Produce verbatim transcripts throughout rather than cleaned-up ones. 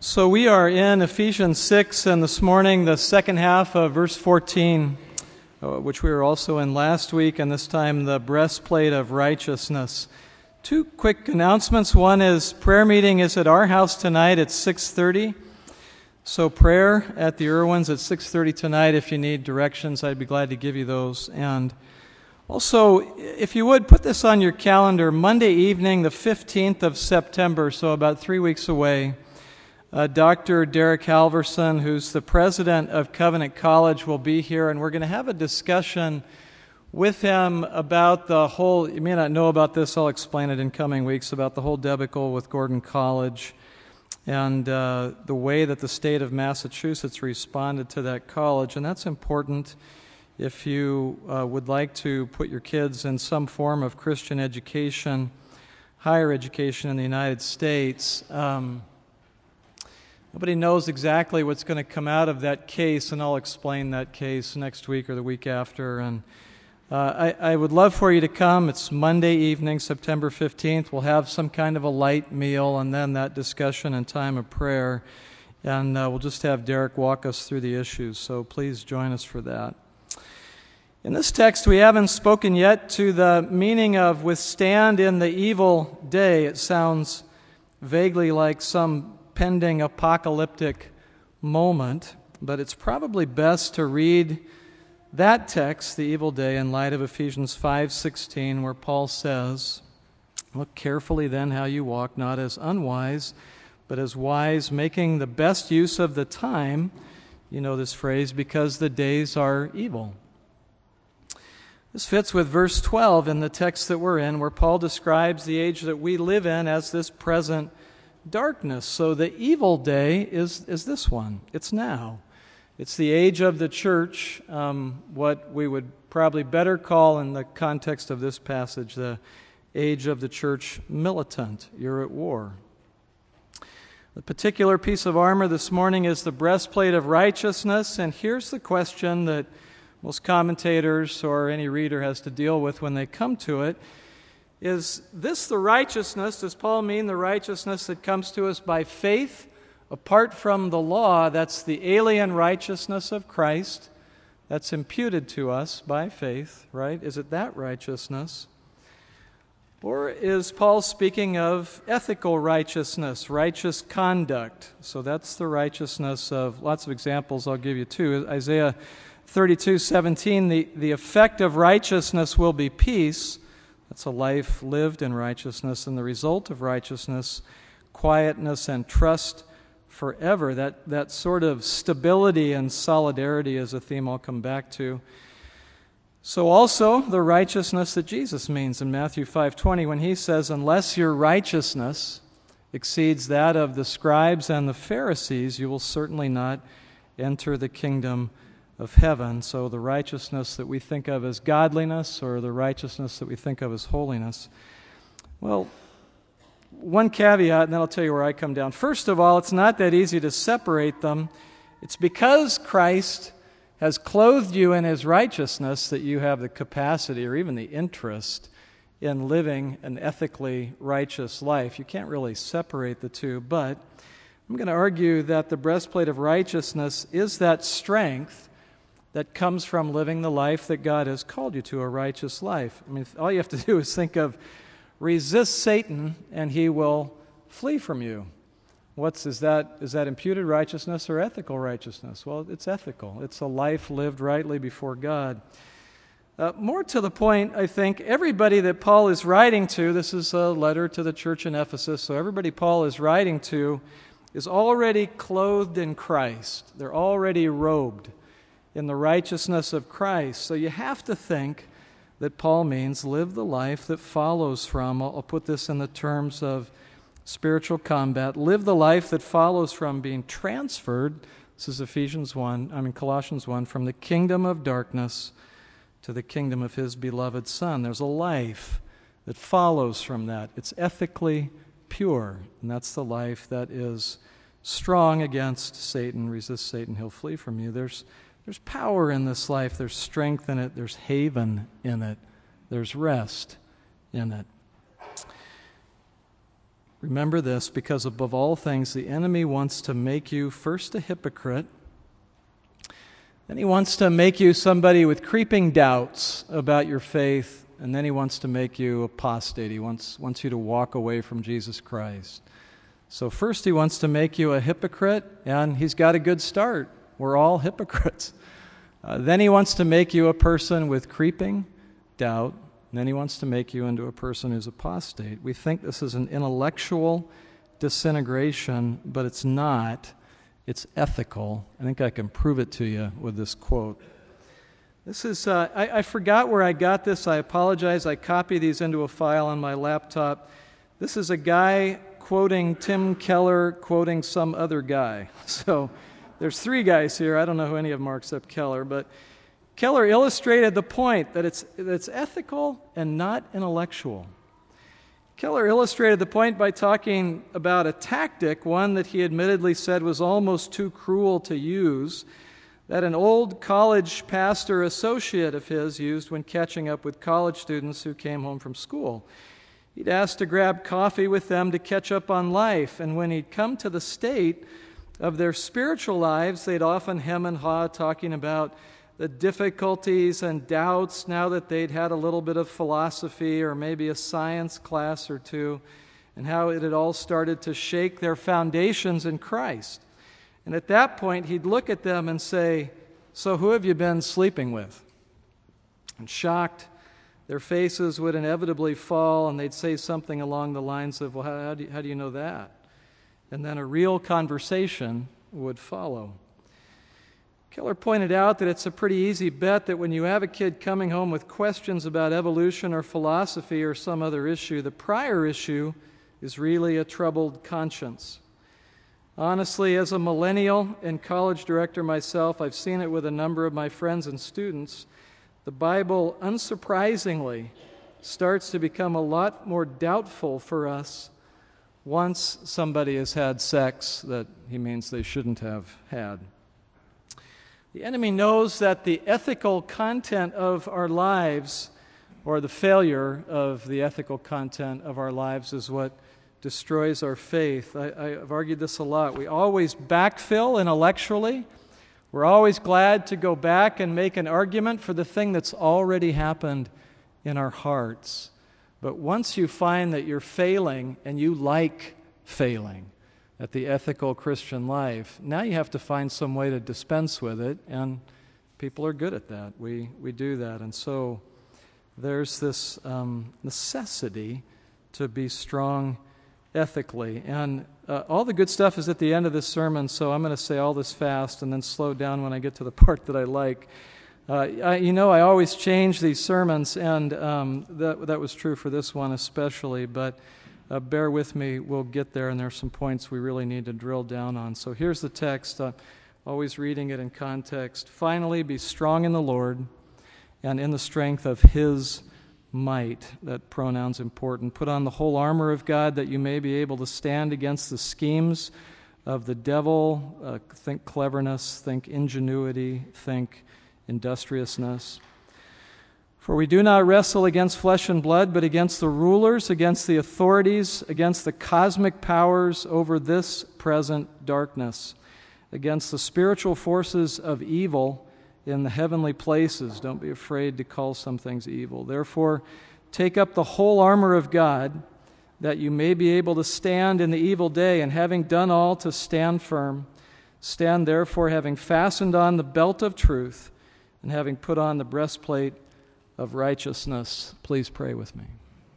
So we are in Ephesians six, and this morning the second half of verse fourteen, uh, which we were also in last week, and this time the breastplate of righteousness. Two quick announcements. One is prayer meeting is at our house tonight at six thirty. So prayer at the Irwins at six thirty tonight. If you need directions, I'd be glad to give you those. And also, if you would, put this on your calendar, Monday evening, the fifteenth of September, so about three weeks away. Uh, Doctor Derek Halverson, who's the president of Covenant College, will be here, and we're going to have a discussion with him about the whole, you may not know about this, I'll explain it in coming weeks, about the whole debacle with Gordon College and uh, the way that the state of Massachusetts responded to that college. And that's important if you uh, would like to put your kids in some form of Christian education, higher education in the United States. Um, Nobody knows exactly what's going to come out of that case, and I'll explain that case next week or the week after. And uh, I, I would love for you to come. It's Monday evening, September fifteenth. We'll have some kind of a light meal, and then that discussion and time of prayer. And uh, we'll just have Derek walk us through the issues, so please join us for that. In this text, we haven't spoken yet to the meaning of withstand in the evil day. It sounds vaguely like some pending apocalyptic moment, but it's probably best to read that text, the evil day, in light of Ephesians five sixteen, where Paul says, "Look carefully then how you walk, not as unwise, but as wise, making the best use of the time." You know this phrase, because the days are evil. This fits with verse twelve in the text that we're in, where Paul describes the age that we live in as this present darkness. So the evil day is, is this one. It's now. It's the age of the church, um, what we would probably better call in the context of this passage, the age of the church militant. You're at war. The particular piece of armor this morning is the breastplate of righteousness, and here's the question that most commentators or any reader has to deal with when they come to it. Is this the righteousness, does Paul mean the righteousness that comes to us by faith apart from the law? That's the alien righteousness of Christ that's imputed to us by faith, right? Is it that righteousness? Or is Paul speaking of ethical righteousness, righteous conduct? So that's the righteousness of, lots of examples I'll give you too. Isaiah thirty-two seventeen, the, the effect of righteousness will be peace. That's a life lived in righteousness, and the result of righteousness, quietness and trust forever. That, that sort of stability and solidarity is a theme I'll come back to. So also the righteousness that Jesus means in Matthew five twenty when he says, "Unless your righteousness exceeds that of the scribes and the Pharisees, you will certainly not enter the kingdom of heaven." So the righteousness that we think of as godliness, or the righteousness that we think of as holiness. Well, one caveat, and then I'll tell you where I come down. First of all, it's not that easy to separate them. It's because Christ has clothed you in his righteousness that you have the capacity or even the interest in living an ethically righteous life. You can't really separate the two, but I'm going to argue that the breastplate of righteousness is that strength that comes from living the life that God has called you to, a righteous life. I mean, all you have to do is think of resist Satan and he will flee from you. What's is that? Is that imputed righteousness or ethical righteousness? Well, it's ethical. It's a life lived rightly before God. Uh, more to the point, I think, everybody that Paul is writing to, this is a letter to the church in Ephesus, so everybody Paul is writing to is already clothed in Christ. They're already robed in the righteousness of Christ. So you have to think that Paul means live the life that follows from, I'll, I'll put this in the terms of spiritual combat, live the life that follows from being transferred, this is Ephesians one, I mean Colossians one, from the kingdom of darkness to the kingdom of his beloved Son. There's a life that follows from that. It's ethically pure, and that's the life that is strong against Satan. Resist Satan, he'll flee from you. There's There's power in this life. There's strength in it. There's haven in it. There's rest in it. Remember this, because above all things, the enemy wants to make you first a hypocrite, then he wants to make you somebody with creeping doubts about your faith, and then he wants to make you apostate. He wants, wants you to walk away from Jesus Christ. So first he wants to make you a hypocrite, and he's got a good start. We're all hypocrites. Uh, then he wants to make you a person with creeping doubt, and then he wants to make you into a person who's apostate. We think this is an intellectual disintegration, but it's not. It's ethical. I think I can prove it to you with this quote. This is, uh, I, I forgot where I got this. I apologize. I copied these into a file on my laptop. This is a guy quoting Tim Keller, quoting some other guy. So there's three guys here. I don't know who any of them are except Keller, but Keller illustrated the point that it's, that it's ethical and not intellectual. Keller illustrated the point by talking about a tactic, one that he admittedly said was almost too cruel to use, that an old college pastor associate of his used when catching up with college students who came home from school. He'd ask to grab coffee with them to catch up on life, and when he'd come to the state of their spiritual lives, they'd often hem and haw talking about the difficulties and doubts now that they'd had a little bit of philosophy or maybe a science class or two, and how it had all started to shake their foundations in Christ. And at that point, he'd look at them and say, "So who have you been sleeping with?" And shocked, their faces would inevitably fall, and they'd say something along the lines of, "Well, how do you, how do you know that?" And then a real conversation would follow. Keller pointed out that it's a pretty easy bet that when you have a kid coming home with questions about evolution or philosophy or some other issue, the prior issue is really a troubled conscience. Honestly, as a millennial and college director myself, I've seen it with a number of my friends and students. The Bible, unsurprisingly, starts to become a lot more doubtful for us once somebody has had sex that he means they shouldn't have had. The enemy knows that the ethical content of our lives, or the failure of the ethical content of our lives, is what destroys our faith. I, I've argued this a lot. We always backfill intellectually. We're always glad to go back and make an argument for the thing that's already happened in our hearts. But once you find that you're failing and you like failing at the ethical Christian life, now you have to find some way to dispense with it, and people are good at that. We we do that, and so there's this um, necessity to be strong ethically. And uh, all the good stuff is at the end of this sermon, so I'm going to say all this fast and then slow down when I get to the part that I like. Uh, I, you know, I always change these sermons, and um, that that was true for this one especially, but Uh, bear with me, we'll get there, and there are some points we really need to drill down on. So here's the text, uh, always reading it in context. "Finally, be strong in the Lord and in the strength of His might." That pronoun's important. "Put on the whole armor of God that you may be able to stand against the schemes of the devil." Uh, think cleverness, think ingenuity, think industriousness. "For we do not wrestle against flesh and blood, but against the rulers, against the authorities, against the cosmic powers over this present darkness, against the spiritual forces of evil in the heavenly places." Don't be afraid to call some things evil. "Therefore, take up the whole armor of God, that you may be able to stand in the evil day, and having done all, to stand firm. Stand therefore, having fastened on the belt of truth, and having put on the breastplate of righteousness." Please pray with me.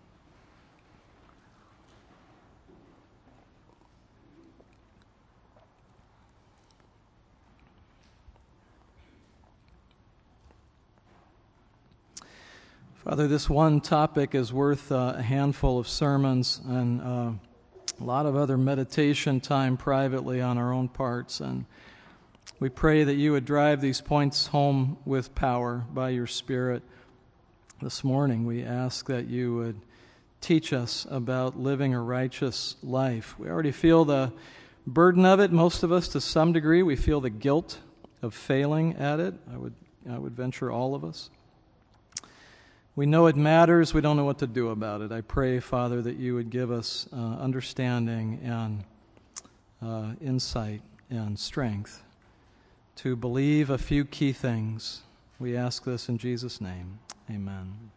Father, this one topic is worth uh, a handful of sermons and uh, a lot of other meditation time privately on our own parts, and we pray that you would drive these points home with power by your Spirit. This morning, we ask that you would teach us about living a righteous life. We already feel the burden of it, most of us, to some degree. We feel the guilt of failing at it. I would, I would venture all of us. We know it matters. We don't know what to do about it. I pray, Father, that you would give us uh, understanding and uh, insight and strength to believe a few key things. We ask this in Jesus' name. Amen.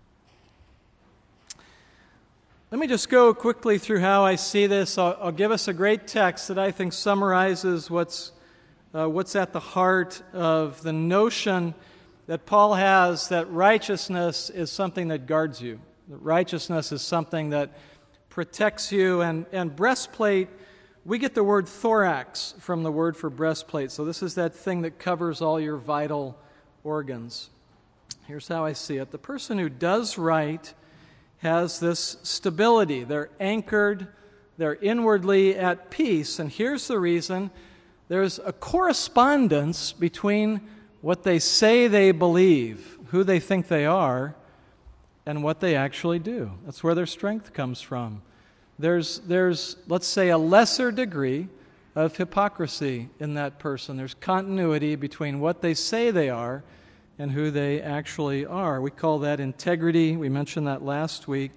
Let me just go quickly through how I see this. I'll, I'll give us a great text that I think summarizes what's uh, what's at the heart of the notion that Paul has that righteousness is something that guards you. That righteousness is something that protects you. And, and breastplate, we get the word thorax from the word for breastplate. So this is that thing that covers all your vital organs. Here's how I see it. The person who does right has this stability. They're anchored. They're inwardly at peace. And here's the reason. There's a correspondence between what they say they believe, who they think they are, and what they actually do. That's where their strength comes from. There's, there's, let's say, a lesser degree of hypocrisy in that person. There's continuity between what they say they are and who they actually are. We call that integrity. We mentioned that last week.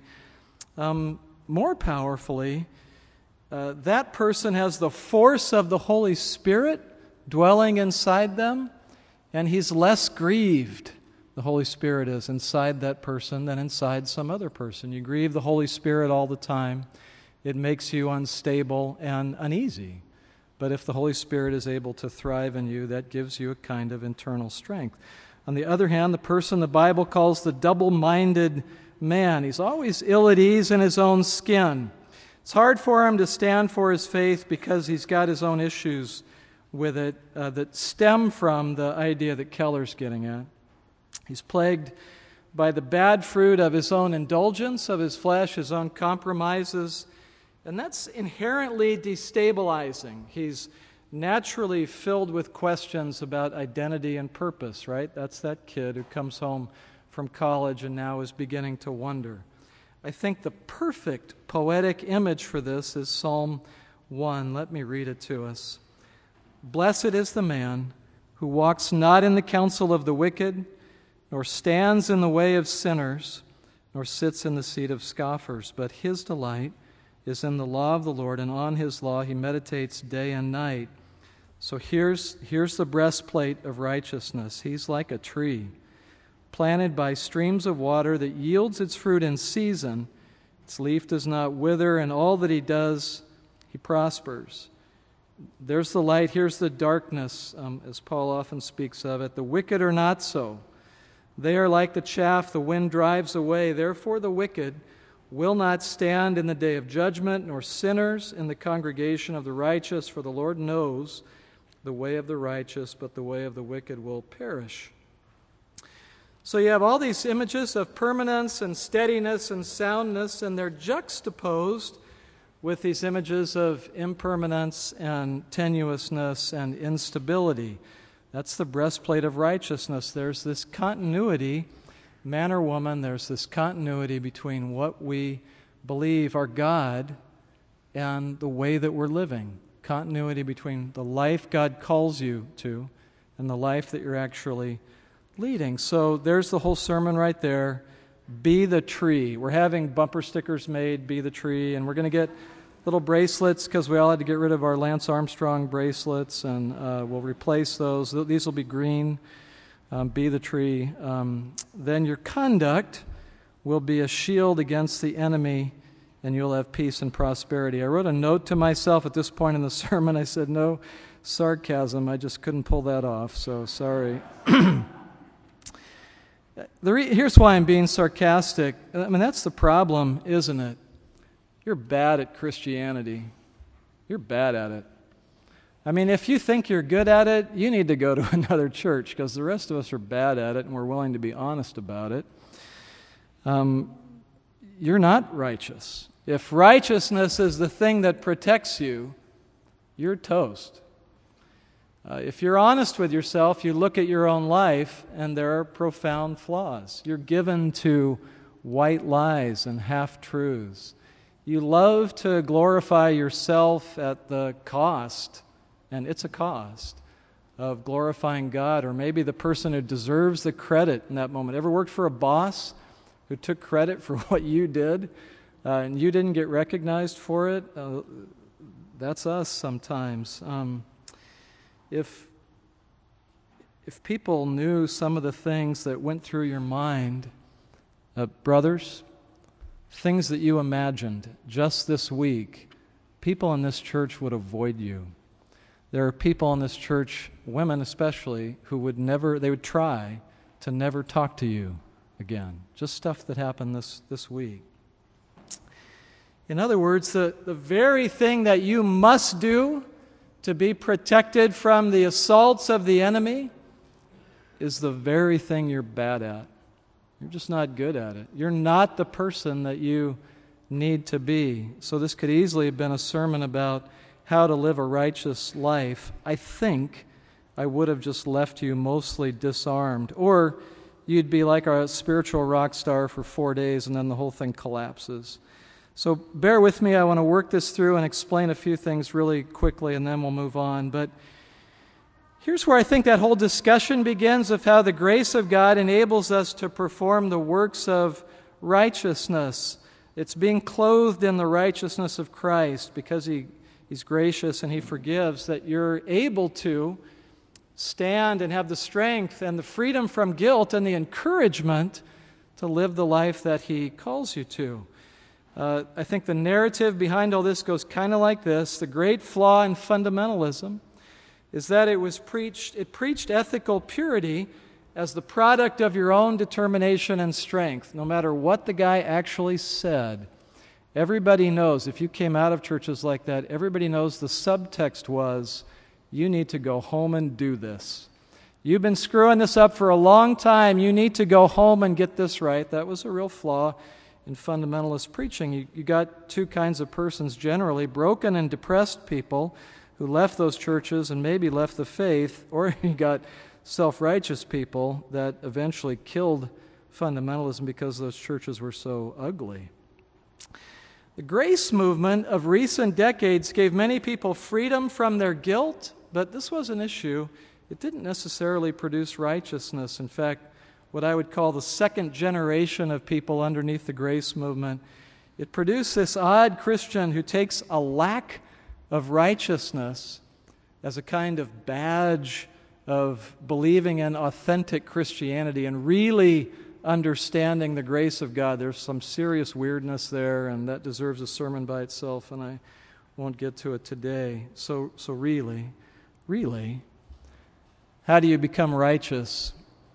Um, more powerfully, uh, that person has the force of the Holy Spirit dwelling inside them, and he's less grieved, the Holy Spirit is, inside that person than inside some other person. You grieve the Holy Spirit all the time. It makes you unstable and uneasy. But if the Holy Spirit is able to thrive in you, that gives you a kind of internal strength. On the other hand, the person the Bible calls the double-minded man, he's always ill at ease in his own skin. It's hard for him to stand for his faith because he's got his own issues with it uh, that stem from the idea that Keller's getting at. He's plagued by the bad fruit of his own indulgence, of his flesh, his own compromises, and that's inherently destabilizing. He's naturally filled with questions about identity and purpose, right? That's that kid who comes home from college and now is beginning to wonder. I think the perfect poetic image for this is Psalm one. Let me read it to us. Blessed is the man who walks not in the counsel of the wicked, nor stands in the way of sinners, nor sits in the seat of scoffers, but his delight is in the law of the Lord, and on his law he meditates day and night. So here's, here's the breastplate of righteousness. He's like a tree planted by streams of water that yields its fruit in season. Its leaf does not wither, and all that he does, he prospers. There's the light, here's the darkness, um, as Paul often speaks of it. The wicked are not so. They are like the chaff the wind drives away. Therefore the wicked will not stand in the day of judgment, nor sinners in the congregation of the righteous, for the Lord knows the way of the righteous, but the way of the wicked will perish. So you have all these images of permanence and steadiness and soundness, and they're juxtaposed with these images of impermanence and tenuousness and instability. That's the breastplate of righteousness. There's this continuity, man or woman, there's this continuity between what we believe are God and the way that we're living. Continuity between the life God calls you to and the life that you're actually leading. So there's the whole sermon right there. Be the tree. We're having bumper stickers made, Be the Tree, and we're going to get little bracelets because we all had to get rid of our Lance Armstrong bracelets, and uh, we'll replace those. These will be green. Um, be the tree. Um, then your conduct will be a shield against the enemy, and you'll have peace and prosperity. I wrote a note to myself at this point in the sermon. I said, no sarcasm. I just couldn't pull that off, so sorry. The re- here's why I'm being sarcastic. I mean, that's the problem, isn't it? You're bad at Christianity. You're bad at it. I mean, if you think you're good at it, you need to go to another church because the rest of us are bad at it and we're willing to be honest about it. Um, you're not righteous. If righteousness is the thing that protects you, you're toast. Uh, if you're honest with yourself, you look at your own life and there are profound flaws. You're given to white lies and half-truths. You love to glorify yourself at the cost, and it's a cost, of glorifying God, or maybe the person who deserves the credit in that moment. Ever worked for a boss who took credit for what you did, uh, and you didn't get recognized for it. Uh, that's us sometimes. Um, if if people knew some of the things that went through your mind, uh, brothers, things that you imagined just this week, people in this church would avoid you. There are people in this church, women especially, who would never, they would try to never talk to you again. Just stuff that happened this, this week. In other words, the, the very thing that you must do to be protected from the assaults of the enemy is the very thing you're bad at. You're just not good at it. You're not the person that you need to be. So this could easily have been a sermon about how to live a righteous life. I think I would have just left you mostly disarmed. Or you'd be like a spiritual rock star for four days and then the whole thing collapses. So bear with me. I want to work this through and explain a few things really quickly, and then we'll move on. But here's where I think that whole discussion begins of how the grace of God enables us to perform the works of righteousness. It's being clothed in the righteousness of Christ because He, He's gracious and He forgives, that you're able to stand and have the strength and the freedom from guilt and the encouragement to live the life that He calls you to. Uh, I think the narrative behind all this goes kind of like this. The great flaw in fundamentalism is that it was preached, it preached ethical purity as the product of your own determination and strength, no matter what the guy actually said. Everybody knows, if you came out of churches like that, everybody knows the subtext was, you need to go home and do this. You've been screwing this up for a long time. You need to go home and get this right. That was a real flaw in fundamentalist preaching. You, you got two kinds of persons generally, broken and depressed people who left those churches and maybe left the faith, or you got self-righteous people that eventually killed fundamentalism because those churches were so ugly. The grace movement of recent decades gave many people freedom from their guilt, but this was an issue. It didn't necessarily produce righteousness. In fact, what I would call the second generation of people underneath the grace movement, it produced this odd Christian who takes a lack of righteousness as a kind of badge of believing in authentic Christianity and really understanding the grace of God. There's some serious weirdness there, and that deserves a sermon by itself, and I won't get to it today. So, so really, really, how do you become righteous?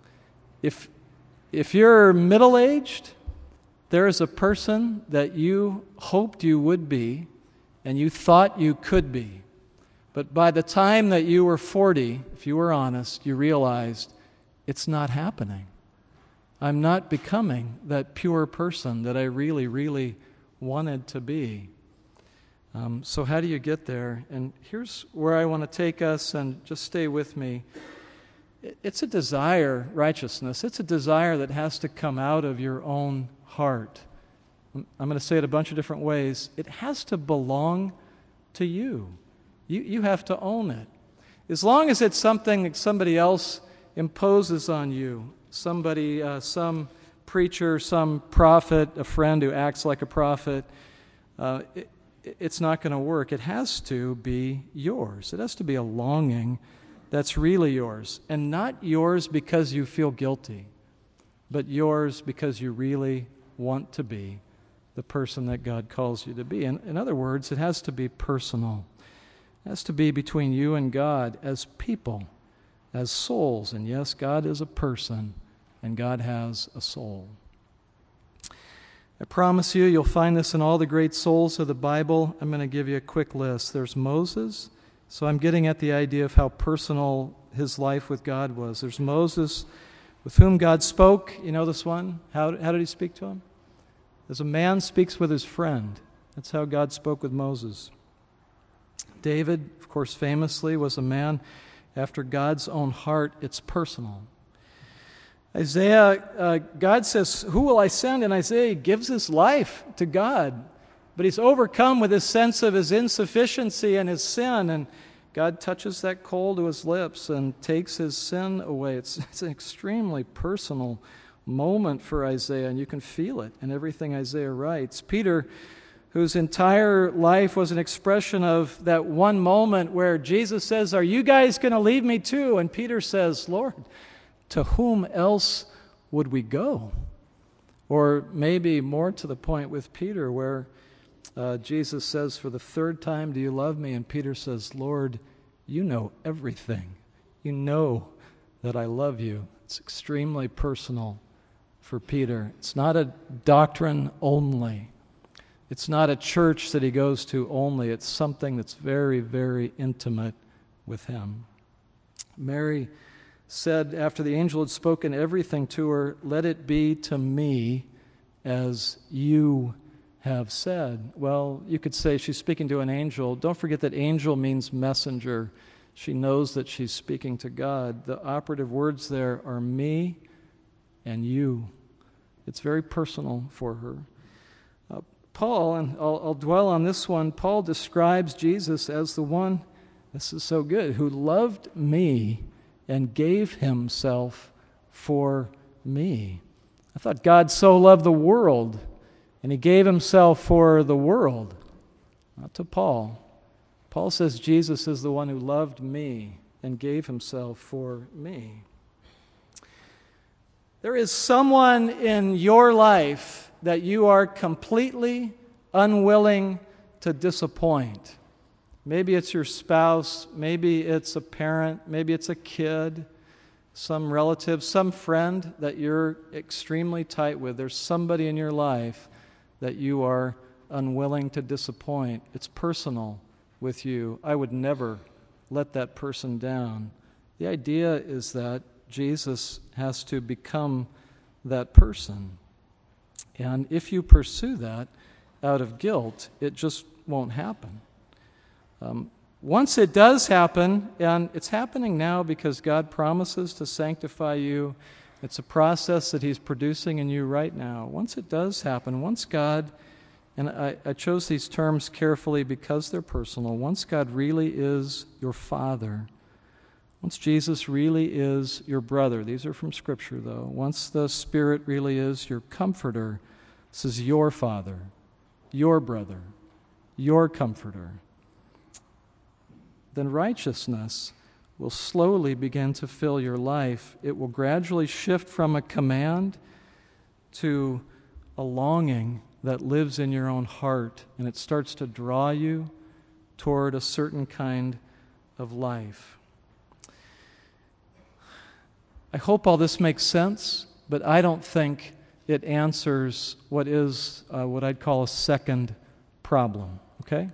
If, if you're middle-aged, there is a person that you hoped you would be and you thought you could be. But by the time that you were forty, if you were honest, you realized it's not happening. I'm not becoming that pure person that I really, really wanted to be. Um, so how do you get there? And here's where I want to take us, and just stay with me. It's a desire, righteousness. It's a desire that has to come out of your own heart. I'm going to say it a bunch of different ways. It has to belong to you. You, you have to own it. As long as it's something that somebody else imposes on you, somebody, uh, some preacher, some prophet, a friend who acts like a prophet, uh, it, it's not going to work. It has to be yours. It has to be a longing that's really yours, and not yours because you feel guilty, but yours because you really want to be the person that God calls you to be. In, in other words, it has to be personal. It has to be between you and God as people, as souls. And yes, God is a person, and God has a soul. I promise you, you'll find this in all the great souls of the Bible. I'm going to give you a quick list. There's Moses. So I'm getting at the idea of how personal his life with God was. There's Moses, with whom God spoke. You know this one? How, how did he speak to him? As a man speaks with his friend. That's how God spoke with Moses. David, of course, famously was a man after God's own heart. It's personal. Isaiah, uh, God says, who will I send? And Isaiah gives his life to God. But he's overcome with his sense of his insufficiency and his sin, and God touches that coal to his lips and takes his sin away. It's, it's an extremely personal moment for Isaiah, and you can feel it in everything Isaiah writes. Peter, whose entire life was an expression of that one moment where Jesus says, "Are you guys going to leave me too?" And Peter says, "Lord, to whom else would we go?" Or maybe more to the point with Peter, where uh, Jesus says for the third time, "Do you love me?" And Peter says, "Lord, you know everything. You know that I love you." It's extremely personal for Peter. It's not a doctrine only. It's not a church that he goes to only. It's something that's very, very intimate with him. Mary said after the angel had spoken everything to her, "Let it be to me as you have said." Well, you could say she's speaking to an angel. Don't forget that angel means messenger. She knows that she's speaking to God. The operative words there are me and you. It's very personal for her. Uh, Paul, and I'll, I'll dwell on this one, Paul describes Jesus as the one, this is so good, who loved me and gave himself for me. I thought God so loved the world, and he gave himself for the world. Not to Paul. Paul says Jesus is the one who loved me and gave himself for me. There is someone in your life that you are completely unwilling to disappoint. Maybe it's your spouse, maybe it's a parent, maybe it's a kid, some relative, some friend that you're extremely tight with. There's somebody in your life that you are unwilling to disappoint. It's personal with you. I would never let that person down. The idea is that Jesus has to become that person. And if you pursue that out of guilt, it just won't happen. Um, once it does happen, and it's happening now because God promises to sanctify you, it's a process that he's producing in you right now. Once it does happen, once God, and I, I chose these terms carefully because they're personal, once God really is your Father, once Jesus really is your brother, these are from Scripture though, once the Spirit really is your comforter, this is your Father, your brother, your comforter, then righteousness will slowly begin to fill your life. It will gradually shift from a command to a longing that lives in your own heart, and it starts to draw you toward a certain kind of life. I hope all this makes sense, but I don't think it answers what is uh, what I'd call a second problem, okay?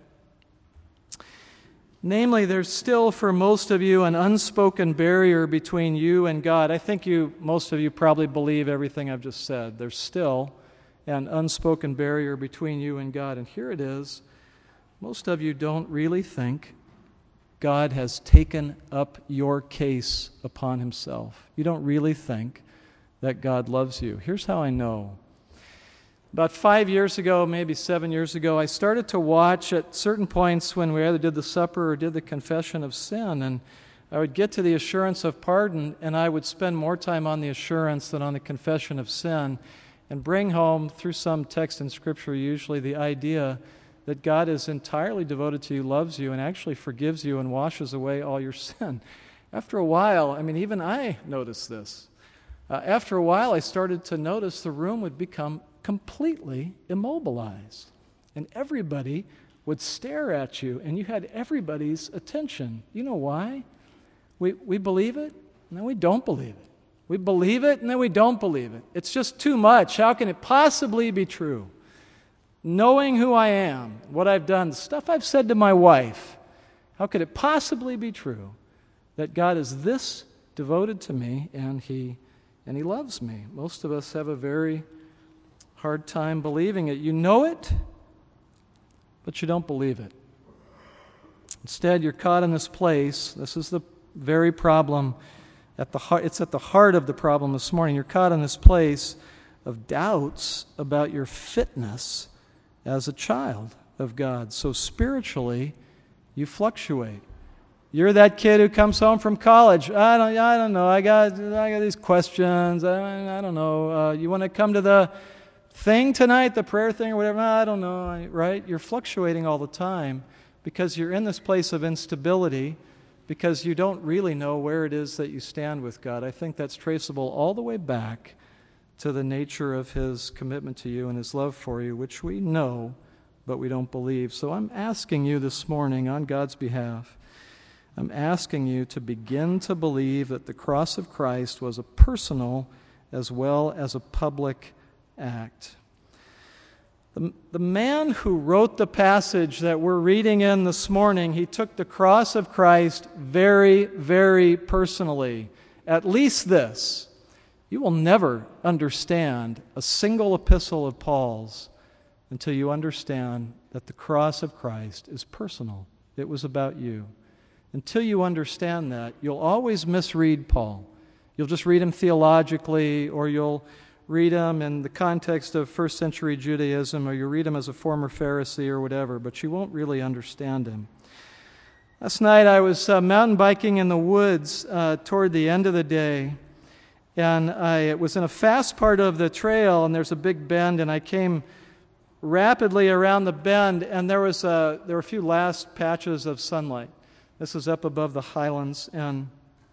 Namely, there's still for most of you an unspoken barrier between you and God. I think you, most of you probably believe everything I've just said. There's still an unspoken barrier between you and God. And here it is. Most of you don't really think God has taken up your case upon himself. You don't really think that God loves you. Here's how I know. About five years ago, maybe seven years ago, I started to watch at certain points when we either did the supper or did the confession of sin, and I would get to the assurance of pardon, and I would spend more time on the assurance than on the confession of sin, and bring home, through some text in Scripture usually, the idea that God is entirely devoted to you, loves you, and actually forgives you and washes away all your sin. After a while, I mean, even I noticed this. Uh, after a while, I started to notice the room would become completely immobilized. And everybody would stare at you, and you had everybody's attention. You know why? We, we believe it, and then we don't believe it. We believe it, and then we don't believe it. It's just too much. How can it possibly be true? Knowing who I am, what I've done, the stuff I've said to my wife, how could it possibly be true that God is this devoted to me and he, and he loves me? Most of us have a very hard time believing it. You know it, but you don't believe it. Instead, you're caught in this place. This is the very problem at the heart. It's at the heart of the problem this morning. You're caught in this place of doubts about your fitness as a child of God. So spiritually, you fluctuate. You're that kid who comes home from college. I don't, I don't know. I got, I got these questions. I, I don't know. Uh, you want to come to the thing tonight, the prayer thing or whatever? I don't know. Right? You're fluctuating all the time because you're in this place of instability, because you don't really know where it is that you stand with God. I think that's traceable all the way back to the nature of His commitment to you and His love for you, which we know, but we don't believe. So I'm asking you this morning on God's behalf, I'm asking you to begin to believe that the cross of Christ was a personal as well as a public act. The, the man who wrote the passage that we're reading in this morning, he took the cross of Christ very, very personally. At least this: you will never understand a single epistle of Paul's until you understand that the cross of Christ is personal. It was about you. Until you understand that, you'll always misread Paul. You'll just read him theologically, or you'll read him in the context of first century Judaism, or you read him as a former Pharisee or whatever, but you won't really understand him. Last night I was uh, mountain biking in the woods uh, toward the end of the day, and I was in a fast part of the trail, and there's a big bend, and I came rapidly around the bend, and there was a, there were a few last patches of sunlight. This was up above the highlands, and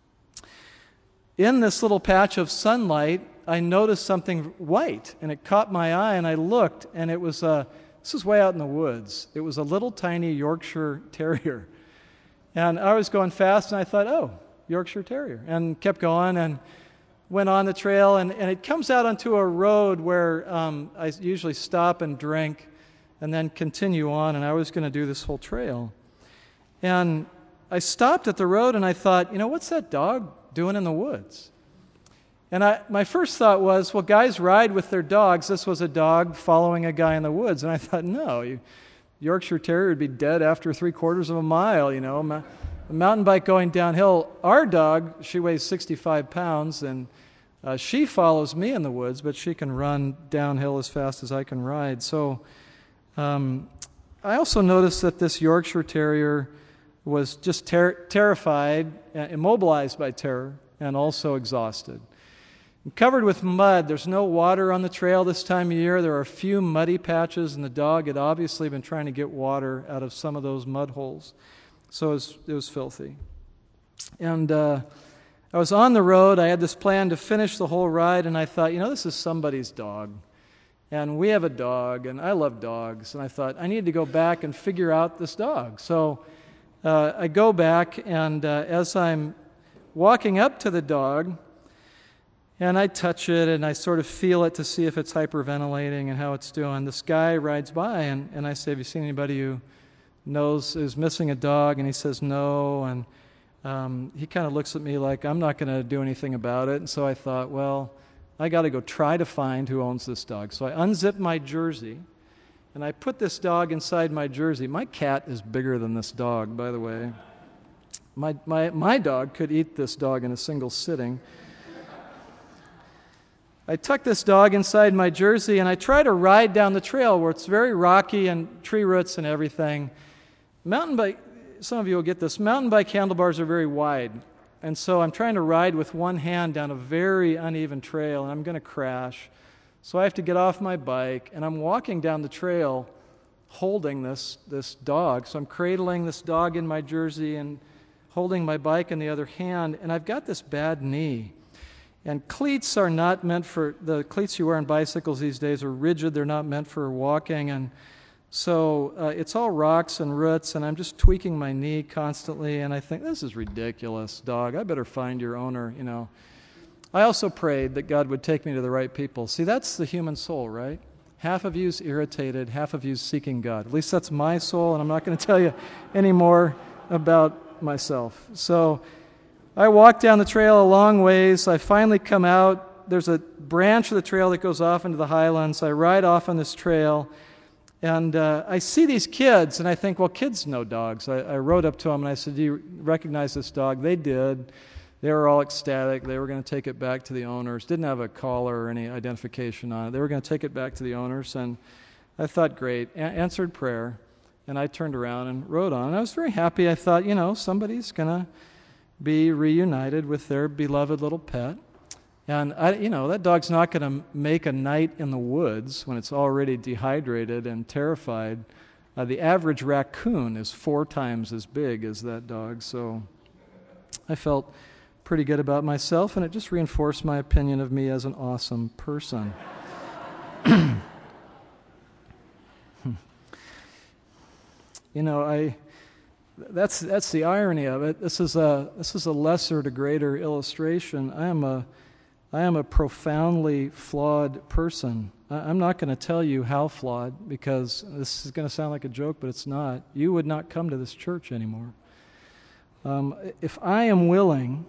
in this little patch of sunlight, I noticed something white, and it caught my eye, and I looked, and it was a, this was way out in the woods. It was a little tiny Yorkshire Terrier. And I was going fast, and I thought, oh, Yorkshire Terrier, and kept going, and went on the trail, and, and it comes out onto a road where um, I usually stop and drink, and then continue on, and I was going to do this whole trail. And I stopped at the road, and I thought, you know, what's that dog doing in the woods? And I, my first thought was, well, guys ride with their dogs. This was a dog following a guy in the woods. And I thought, no, you, Yorkshire Terrier would be dead after three quarters of a mile, you know. Ma- a mountain bike going downhill. Our dog, she weighs sixty-five pounds, and uh, she follows me in the woods, but she can run downhill as fast as I can ride. So um, I also noticed that this Yorkshire Terrier was just ter- terrified, uh, immobilized by terror, and also exhausted. Covered with mud. There's no water on the trail this time of year. There are a few muddy patches, and the dog had obviously been trying to get water out of some of those mud holes. So it was, it was filthy. And uh, I was on the road. I had this plan to finish the whole ride, and I thought, you know, this is somebody's dog. And we have a dog, and I love dogs. And I thought, I need to go back and figure out this dog. So uh, I go back, and uh, as I'm walking up to the dog, and I touch it, and I sort of feel it to see if it's hyperventilating and how it's doing. This guy rides by, and, and I say, have you seen anybody who knows is missing a dog? And he says no, and um, he kind of looks at me like I'm not going to do anything about it. And so I thought, well, I got to go try to find who owns this dog. So I unzipped my jersey, and I put this dog inside my jersey. My cat is bigger than this dog, by the way. My my my dog could eat this dog in a single sitting. I tuck this dog inside my jersey, and I try to ride down the trail where it's very rocky and tree roots and everything. Mountain bike, some of you will get this, mountain bike handlebars are very wide. And so I'm trying to ride with one hand down a very uneven trail, and I'm going to crash. So I have to get off my bike, and I'm walking down the trail holding this, this dog. So I'm cradling this dog in my jersey and holding my bike in the other hand, and I've got this bad knee. And cleats are not meant for, the cleats you wear on bicycles these days are rigid. They're not meant for walking. And so uh, it's all rocks and roots, and I'm just tweaking my knee constantly. And I think, this is ridiculous, dog. I better find your owner, you know. I also prayed that God would take me to the right people. See, that's the human soul, right? Half of you's irritated, half of you's seeking God. At least that's my soul, and I'm not going to tell you any more about myself. So I walk down the trail a long ways. I finally come out. There's a branch of the trail that goes off into the highlands. I ride off on this trail, and uh, I see these kids, and I think, well, kids know dogs. I, I rode up to them, and I said, do you recognize this dog? They did. They were all ecstatic. They were going to take it back to the owners. Didn't have a collar or any identification on it. They were going to take it back to the owners, and I thought, great. A- answered prayer. And I turned around and rode on. And I was very happy. I thought, you know, somebody's going to be reunited with their beloved little pet. And, I, you know, that dog's not going to make a night in the woods when it's already dehydrated and terrified. Uh, the average raccoon is four times as big as that dog. So I felt pretty good about myself, and it just reinforced my opinion of me as an awesome person. You know, I that's that's the irony of it. This is a this is a lesser to greater illustration. I am a I am a profoundly flawed person. I, I'm not going to tell you how flawed, because this is going to sound like a joke, but it's not. You would not come to this church anymore. Um, if I am willing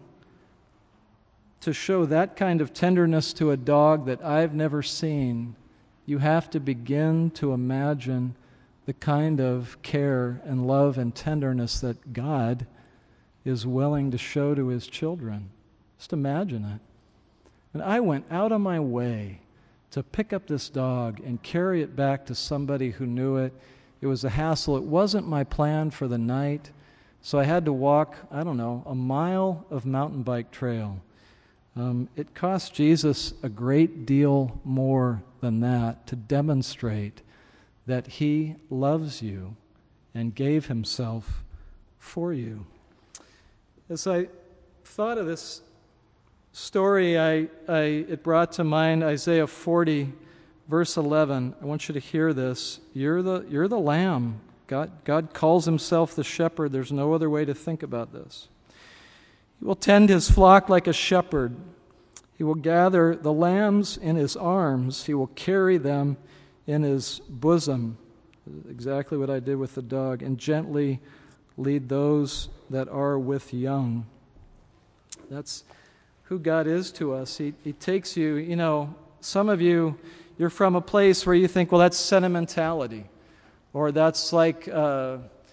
to show that kind of tenderness to a dog that I've never seen, you have to begin to imagine the kind of care and love and tenderness that God is willing to show to His children. Just imagine it. And I went out of my way to pick up this dog and carry it back to somebody who knew it. It was a hassle. It wasn't my plan for the night, so I had to walk, I don't know, a mile of mountain bike trail. Um, it cost Jesus a great deal more than that to demonstrate that He loves you and gave Himself for you. As I thought of this story, I, I it brought to mind Isaiah forty, verse eleven. I want you to hear this. You're the you're the lamb. God God calls Himself the shepherd. There's no other way to think about this. He will tend His flock like a shepherd. He will gather the lambs in His arms. He will carry them in His bosom. Exactly what I did with the dog. And gently lead those that are with young. That's who God is to us. He, he takes you, you know, some of you, you're from a place where you think, well, that's sentimentality. Or that's like, uh,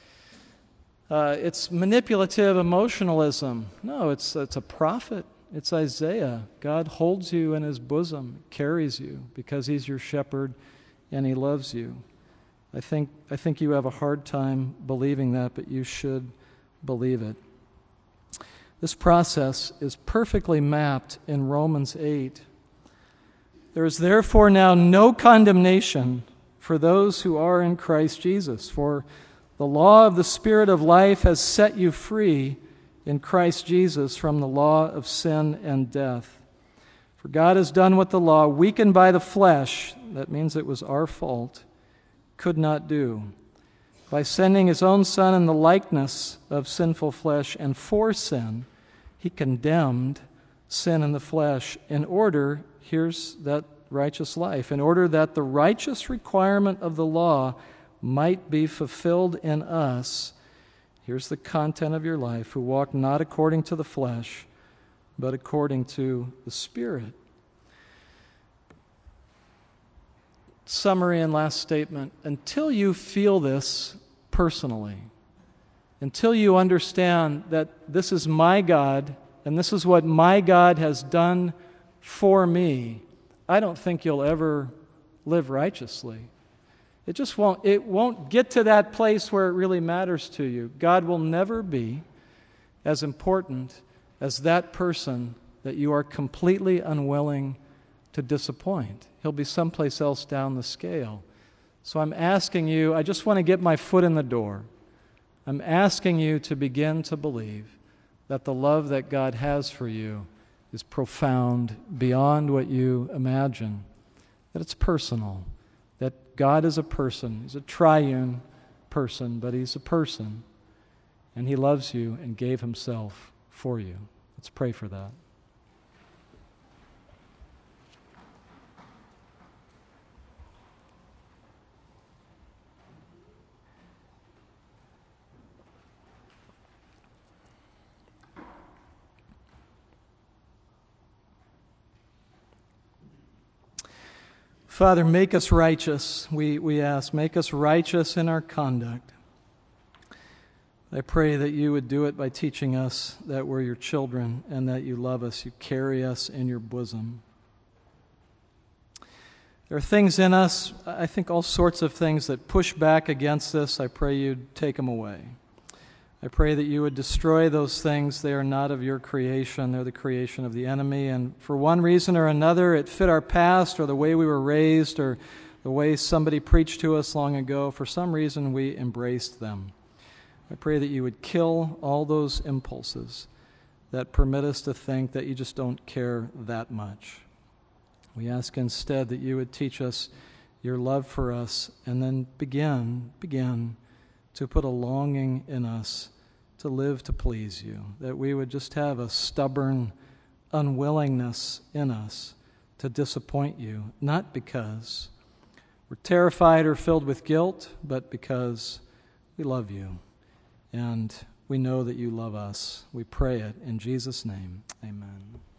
uh, it's manipulative emotionalism. No, it's it's a prophet. It's Isaiah. God holds you in His bosom, carries you, because He's your shepherd and He loves you. I think I think you have a hard time believing that, but you should believe it. This process is perfectly mapped in Romans eight. There is therefore now no condemnation for those who are in Christ Jesus, for the law of the Spirit of life has set you free in Christ Jesus from the law of sin and death. For God has done what the law, weakened by the flesh, that means it was our fault, could not do. By sending His own Son in the likeness of sinful flesh and for sin, He condemned sin in the flesh in order, here's that righteous life, in order that the righteous requirement of the law might be fulfilled in us. Here's the content of your life, who walk not according to the flesh, but according to the Spirit. Summary and last statement. Until you feel this personally, until you understand that this is my God, and this is what my God has done for me, I don't think you'll ever live righteously. It just won't, it won't get to that place where it really matters to you. God will never be as important as that person that you are completely unwilling to disappoint. He'll be someplace else down the scale. So I'm asking you, I just want to get my foot in the door. I'm asking you to begin to believe that the love that God has for you is profound beyond what you imagine, that it's personal, that God is a person. He's a triune person, but He's a person, and He loves you and gave Himself for you. Let's pray for that. Father, make us righteous, we, we ask. Make us righteous in our conduct. I pray that you would do it by teaching us that we're your children and that you love us. You carry us in your bosom. There are things in us, I think all sorts of things that push back against this. I pray you'd take them away. I pray that you would destroy those things. They are not of your creation. They're the creation of the enemy. And for one reason or another, it fit our past or the way we were raised or the way somebody preached to us long ago. For some reason, we embraced them. I pray that you would kill all those impulses that permit us to think that you just don't care that much. We ask instead that you would teach us your love for us and then begin, begin to put a longing in us to live to please you, that we would just have a stubborn unwillingness in us to disappoint you, not because we're terrified or filled with guilt, but because we love you and we know that you love us. We pray it in Jesus' name. Amen.